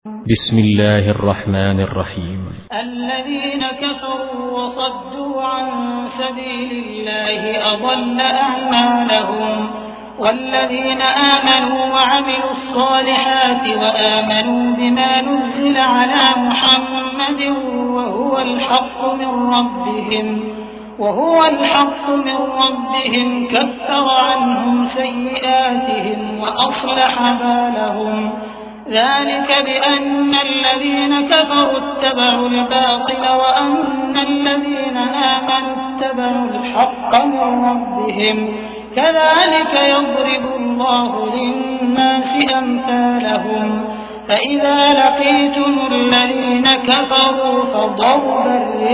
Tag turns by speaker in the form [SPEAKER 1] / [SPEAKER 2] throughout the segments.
[SPEAKER 1] بسم الله الرحمن الرحيم.
[SPEAKER 2] الذين كفروا وصدوا عن سبيل الله أضل أعمالهم، والذين آمنوا وعملوا الصالحات وآمنوا بما نزل على محمد وهو الحق من ربهم كفر عنهم سيئاتهم وأصلح بالهم. ذلك بأن الذين كفروا اتبعوا الباطل وأن الذين آمنوا اتبعوا الحق من ربهم. كذلك يضرب الله للناس أمثالهم. فإذا لقيتم الذين كفروا فضرب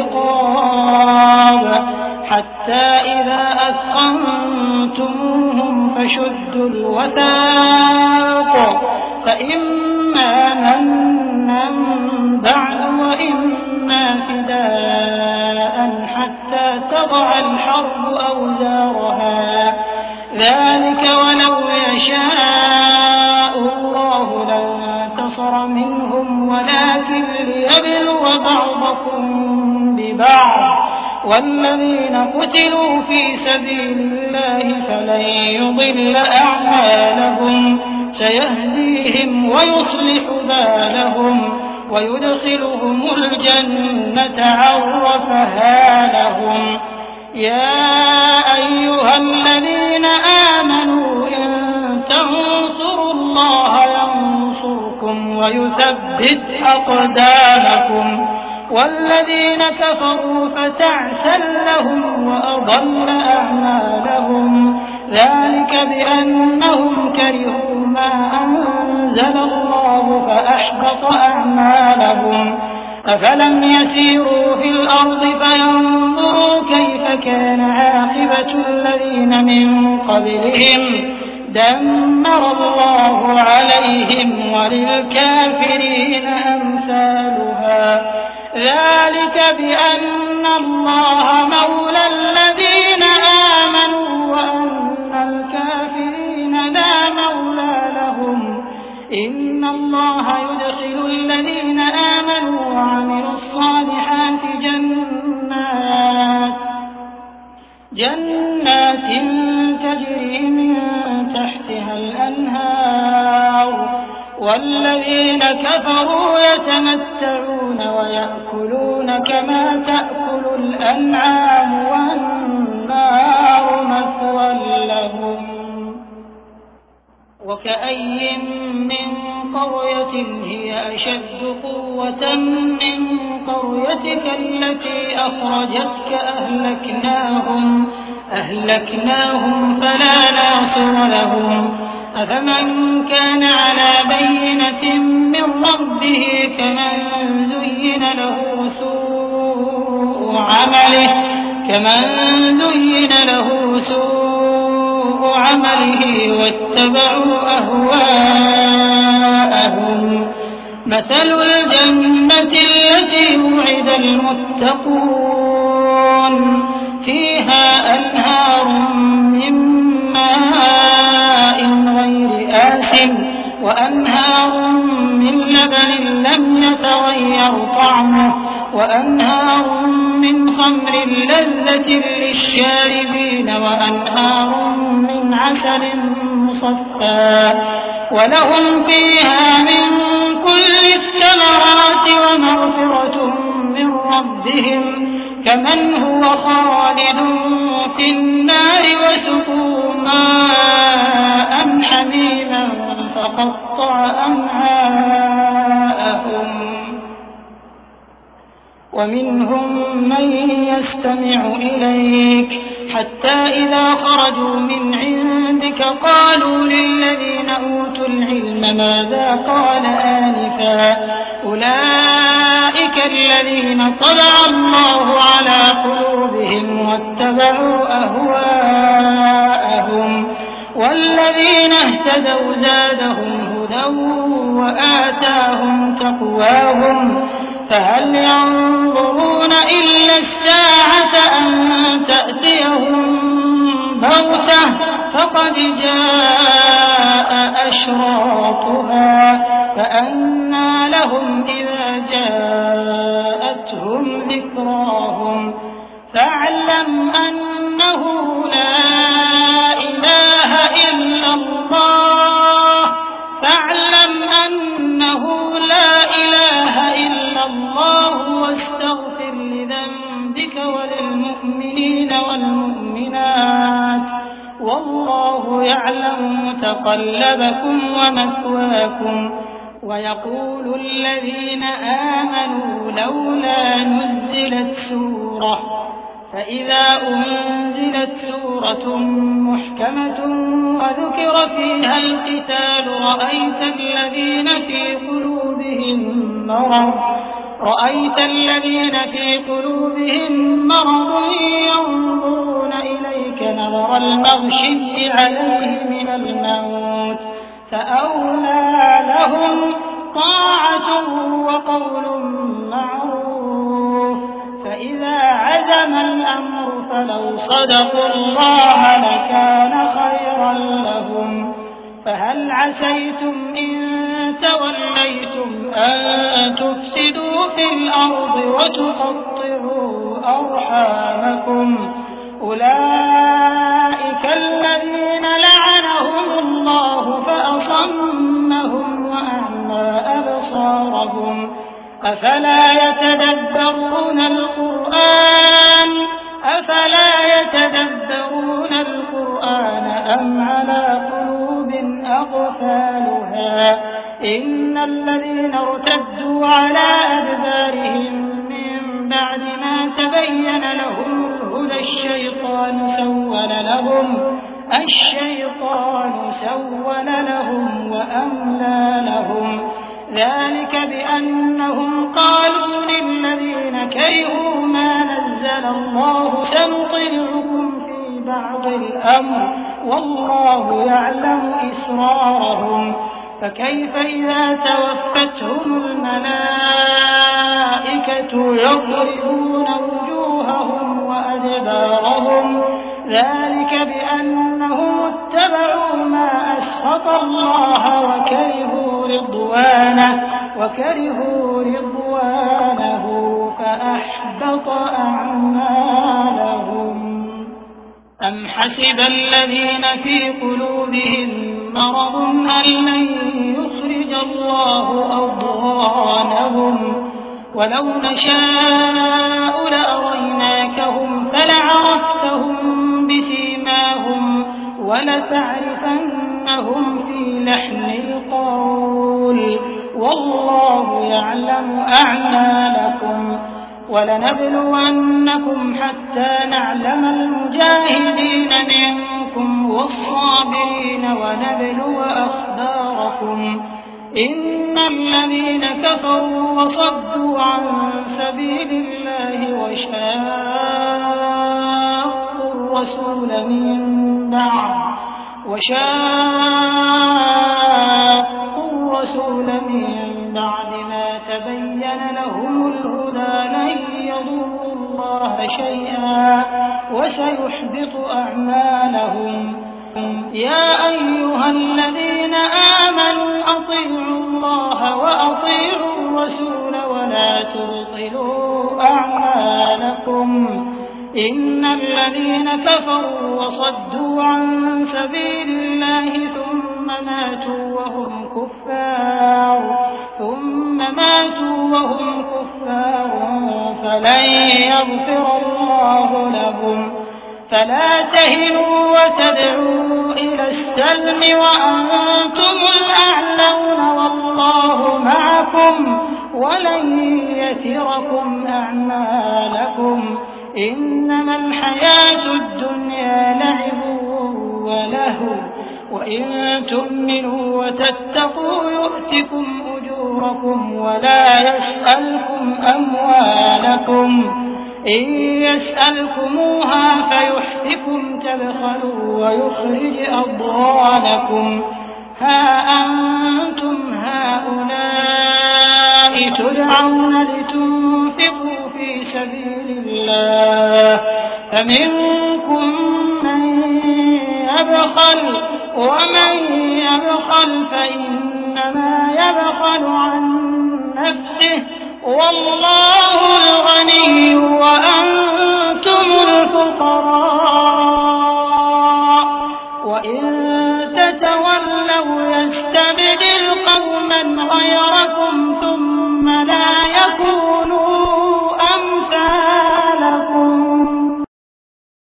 [SPEAKER 2] الرقاب حتى إذا أثخنتموهم فشدوا الوثاق فإما منا بعد وإما فداء حتى تضع الحرب أوزارها. ذلك ولو يشاء الله لانتصر منهم ولكن ليبلو بعضكم ببعض. والذين قتلوا في سبيل الله فلن يضل أعمالهم سيهديهم ويصلح بالهم ويدخلهم الجنة عرفها لهم. يا أيها الذين آمنوا إن تنصروا الله ينصركم ويثبت أقدامكم. والذين كفروا فتعسا لهم وأضل أعمالهم. ذلك بأنهم كرهوا ما أنزل الله فأحبط أعمالهم. أفلم يسيروا في الأرض فينظروا كيف كان عاقبة الذين من قبلهم دمر الله عليهم وللكافرين أمثالها. ذلك بأن الله مولى الذين آمنوا وأن الكافرين لا مولى لهم. إن الله يدخل الذين آمنوا وعملوا الصالحات جنات تجري من تحتها الأنهار. والذين كفروا يتمتعون ويأكلون كما تأكل الأنعام والنار مثوى لهم. وكأي من قرية هي أشد قوة من قريتك التي أخرجتك أهلكناهم فلا ناصر لهم. أفمن كان على بينة من ربه كمن زين له سوء عمله واتبعوا أهواءهم. مثل الجنة التي وعد المتقون فيها أنهار من ماء غير آسن وأنهار من لبن لم يتغير طعمه وأنهار من خمر لذة للشاربين وأنهار من عسل مصفى ولهم فيها من كل الثمرات ومغفرة من ربهم كمن هو خالد في النار وسقوا ماء حميما فقطع أمعاءهم. ومنهم من يستمع إليك حتى إذا خرجوا من عندك قالوا للذين أوتوا العلم ماذا قال آنفا أولئك الذين طبع الله على قلوبهم واتبعوا أهواءهم. والذين اهتدوا زادهم هدى وآتاهم تقواهم. فهل ينظرون إلا الساعة أن تأتيهم بغتة فقد جاء أشراطها فأنى لهم إذا جاءتهم ذكراهم فاعلم أنه لا إله إلا الله واستغفر لذنبك وللمؤمنين والمؤمنات والله يعلم متقلبكم ومثواكم ويقول الذين آمنوا لولا نزلت سورة فإذا أنزلت سورة محكمة وذكر فيها القتال رأيت الذين في قلوبهم مرض ينظرون إليك نظر المغشي عليه من الموت فأولى لهم طاعة وقول معروف فإذا عزم الأمر فلو صدقوا الله لكان خيرا لهم فهل عسيتم إن توليتم أن تفسدوا في الأرض وتقطعوا أرحامكم أولئك الذين لعنهم الله فأصمهم وأعمى أبصارهم أفلا يتدبرون القرآن أم على قلوب أقفالها إن الذين ارتدوا على أدبارهم من بعد ما تبين لهم الهدى الشيطان سول لهم وأملى لهم ذلك بأنهم قالوا للذين كرهوا ما نزل الله سنطيعكم في بعض الأمر والله يعلم إسرارهم فكيف إذا توفتهم الملائكة يضربون وجوههم وأدبارهم ذلك بأنهم اتبعوا ما أسخط الله وكرهوا رضوانه فأحبط أعمالهم أم حسب الذين في قلوبهم مرض أن لن يخرج الله أضغانهم ولو نشاء لأريناكهم فلعرفتهم بسيماهم ولتعرفنهم في لحن القول والله يعلم أعمالكم ولنبلونكم حتى نعلم المجاهدين منكم والصابرين ونبلو أخباركم إن الذين كفروا وصدوا عن سبيل الله وشاقوا الرسول من بعد ما تبين لهم الهدى لن يضروا الله شيئا وسيحبط أعمالهم يا أيها الذين آمنوا أطيعوا الله وأطيعوا الرسول ولا تبطلوا أعمالكم إن الذين كفروا وصدوا عن سبيل الله ثم ماتوا وهم كفار فلن يغفر الله لهم فلا تهنوا وتدعوا إلى السلم وأنتم الأعلون والله معكم ولن يتركم أعمالكم إنما الحياة الدنيا لعب ولهو وإن تؤمنوا وتتقوا يؤتكم أجوركم ولا يسألكم أموالكم إن يسألكموها فيحفكم تبخلوا ويخرج أضغانكم ها أنتم هؤلاء تدعون لتنفقوا في سبيل الله فمنكم من يبخل ومن يبخل فإنما يبخل عن نفسه والله الغني وأنتم الفقراء وإن تتولوا يستبدل قوما غيركم ثم